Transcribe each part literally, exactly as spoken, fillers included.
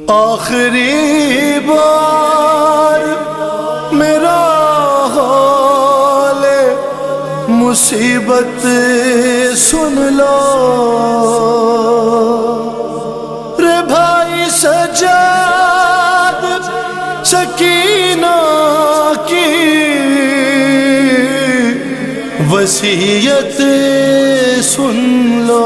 آخری بار میرا حال مصیبت سن لو رے بھائی سجاد سکینہ کی وصیت سن لو،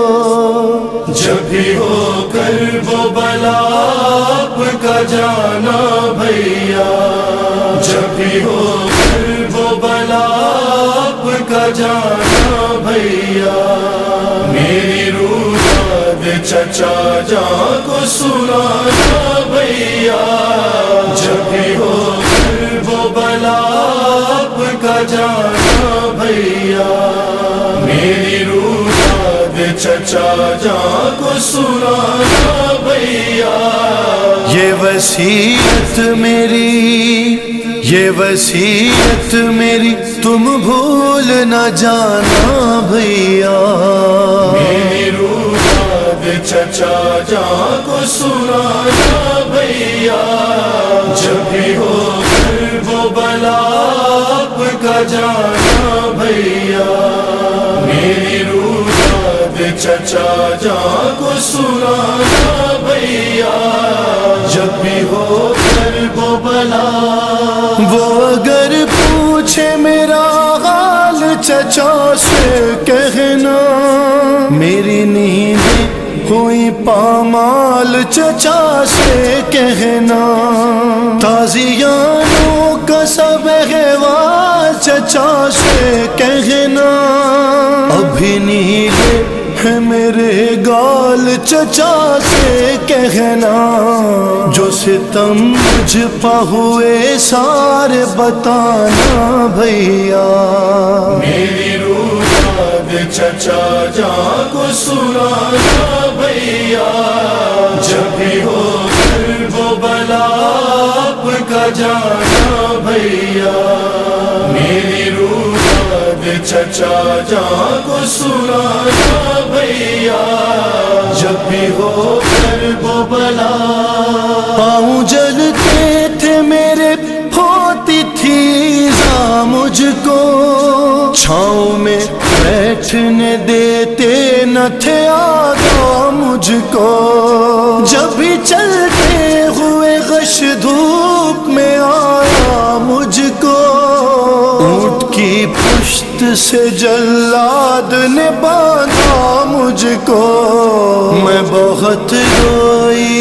جب بھی ہو کرب و بلا آپ کا جانا بھیا، جب بھی ہو کرب و بلا آپ کا جانا بھیا، میری روح یاد چچا جان کو سنانا بھیا، جب بھی ہو کرب و بلا آپ کا جانا بھیا، میری روح چچا جان کو سنانا بھیا۔ یہ وصیت میری یہ وصیت میری تم بھول نہ جانا بھیا، میری روح یاد چچا جان کو سنانا بھیا، جب بھی ہو کرب و بلا آپ کا جانا بھیا، میری روح چچا جان کو سنانا بھیا، جب بھی ہو کرب و بلا۔ وہ اگر پوچھے میرا حال چچا سے کہنا، میری نیندیں ہوئی پامال چچا سے کہنا، تازیانوں کا سب احوال چچا سے کہنا، ابھی نیلے ہے میرے گال چچا سے کہنا، جو ستم مجھ پہ ہوئے سارے بتانا بھیا، میری روح یاد چچا جان کو سنانا بھیا، جب بھی ہو کرب و بلا آپ کا جانا بھیا، میری روح یاد چچا جان کو سنانا بھیا، جب بھی ہو کرب و بلا۔ پاؤں جلتے تھے میرے ہوتی تھی زا مجھ کو، چھاؤں میں بیٹھنے دیتے نہ تھے آگا مجھ کو، جب بھی چلتے ہوئے غش دھوپ میں آیا مجھ کو، اونٹ کی پشت سے جلاد نے باندھا مجھ کو، میں بہت روئی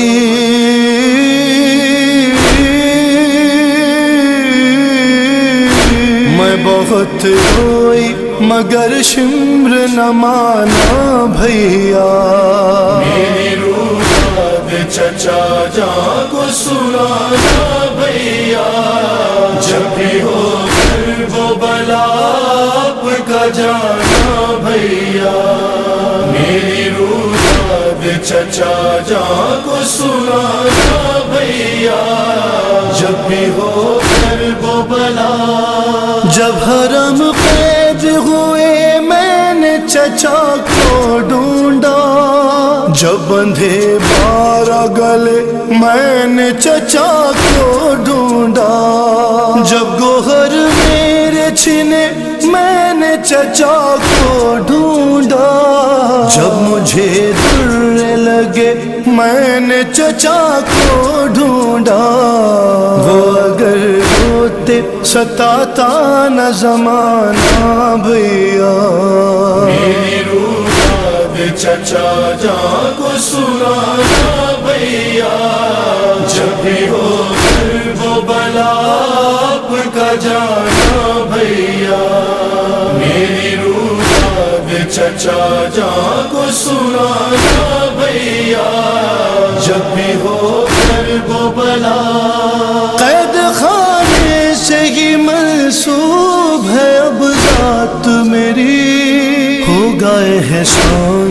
میں بہت روئی مگر شمر نہ مانا بھیا، میری روح یاد چچا جان کو سنانا بھیا، جب بھی ہو کرب و بلا آپ کا جانا بھیا، میری روح یاد چچا جان کو سنانا بھیا، جب بھی ہو کرب و بلا۔ جب حرم قید ہوئے میں نے چچا کو ڈھونڈا، جب بندھے بارہ گلے میں نے چچا کو ڈھونڈا، جب گوہر میرے چھنے میں نے چچا کو ڈھونڈا، جب مجھے درے لگے میں نے چچا کو ڈھونڈا، وہ اگر ہوتے ستاتا نہ زمانہ بھیا، میری روح یاد چچا جان کو سنانا بھیا، جب بھی ہو کرب و بلا آپ کا جانا بھیا، میری روح یاد چچا جان کو سنانا بھیا، جب بھی ہو کرب و بلا۔ قید خانے سے ہی منسوب ہے اب ذات میری، ہو گئے ہیں شان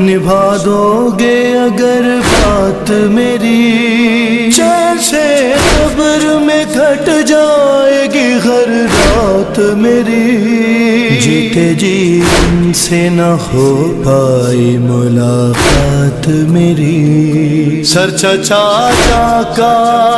نبھا دو گے اگر بات میری، چین سے قبر میں کٹ جائے گی ہر رات میری، جیتے جی ان سے نہ ہو پائی ملاقات میری، سر چچا کا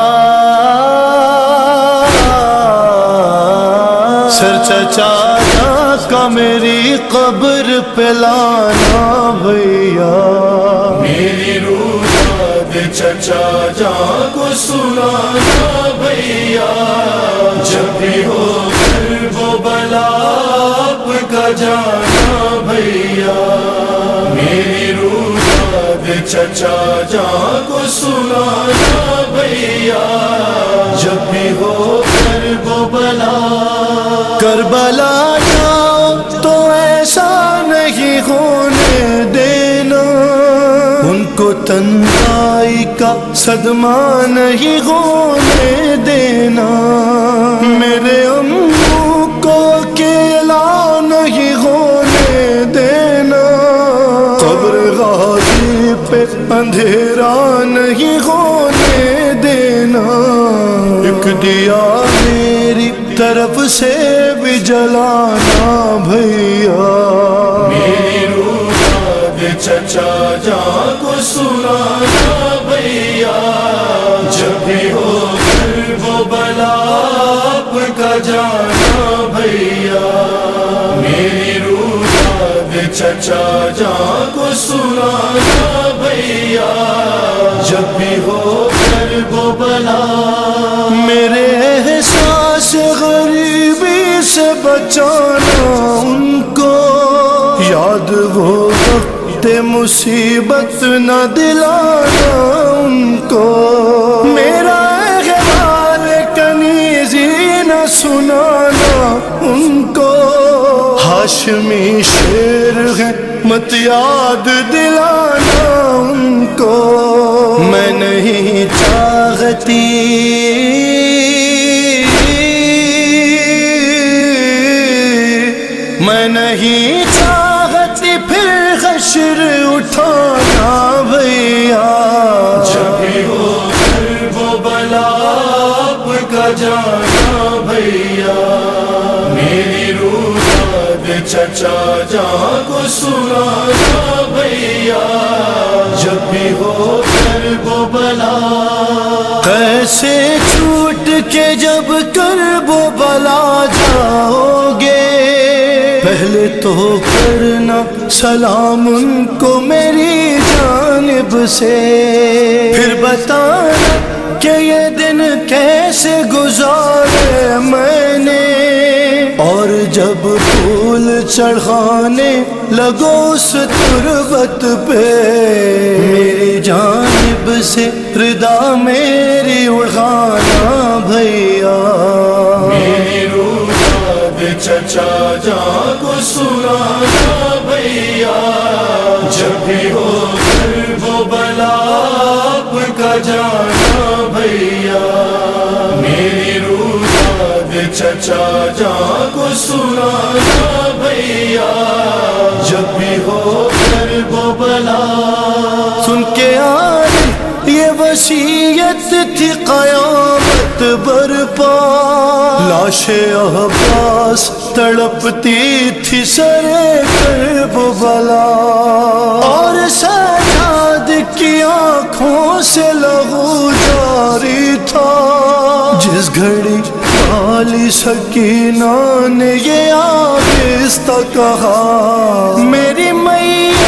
سر چچا کا میری قبر پہ لانا بھیا، میری روح یاد چچا جان کو سنانا بھیا، جب بھی ہو کرب و بلا آپ کا جانا بھیا، میری روح یاد چچا جان کو سنانا بھیا، جب بھی ہو کرب و بلا، کربلا جاؤ تو ایسا نہیں ہونے دینا، ان کو تنہائی کا صدمہ نہیں ہونے دینا، میرے امو کو اکیلا نہیں ہونے دینا، قبر غازی پہ اندھیرا نہیں ہونے دینا، ایک دیا میری طرف سے بھی جلانا بھیا، میری روح یاد چچا جان کو سنانا بھیا، جب بھی ہو کرب و بلا آپ کا جانا بھیا، میری روح یاد چچا جان کو سنانا بھیا، جب بھی ہو کرب و بلا، میرے احساس غریبی سے بچانا ان کو، یاد وہ وقت مصیبت نہ دلانا ان کو، میرا احوال کنیزی نہ سنانا ان کو، ہاشمی شیر ہے مت یاد دلانا ان کو، میں نہیں چاہتی میں نہیں چاہتی پھر حشر اٹھانا بھیا، جب بھی ہو کرب و بلا آپ کا جانا بھیا، میری روح یاد چچا جان کو سنانا بھیا، جب بھی ہو کرب و بلا، کیسے چھوٹ کے جب کرب و بلا جاؤ گے، پہلے تو کرنا سلام ان کو میری جانب سے، پھر بتانا کہ یہ دن کیسے گزارے میں نے، اور جب پھول چڑھانے لگو اس تربت پہ، میری جانب سے ردا میری اڑھانا بھیا، میری روح یاد چچا جان کو سنانا بھیا، جب بھی ہو کرب و بلا آپ کا جانا بھیا، میری روح یاد چچا جان کو سنانا بھیا، جب بھی ہو کرب و بلا، سن کے آئے یہ وصیت تھی قیامت برپا، لاش عباس تڑپتی تھی سر کرب و بلا، اور سجاد کی آنکھوں سے لہو جاری تھا، جس گھڑی والی سکینہ نے یہ آہستہ کہا، میری میاں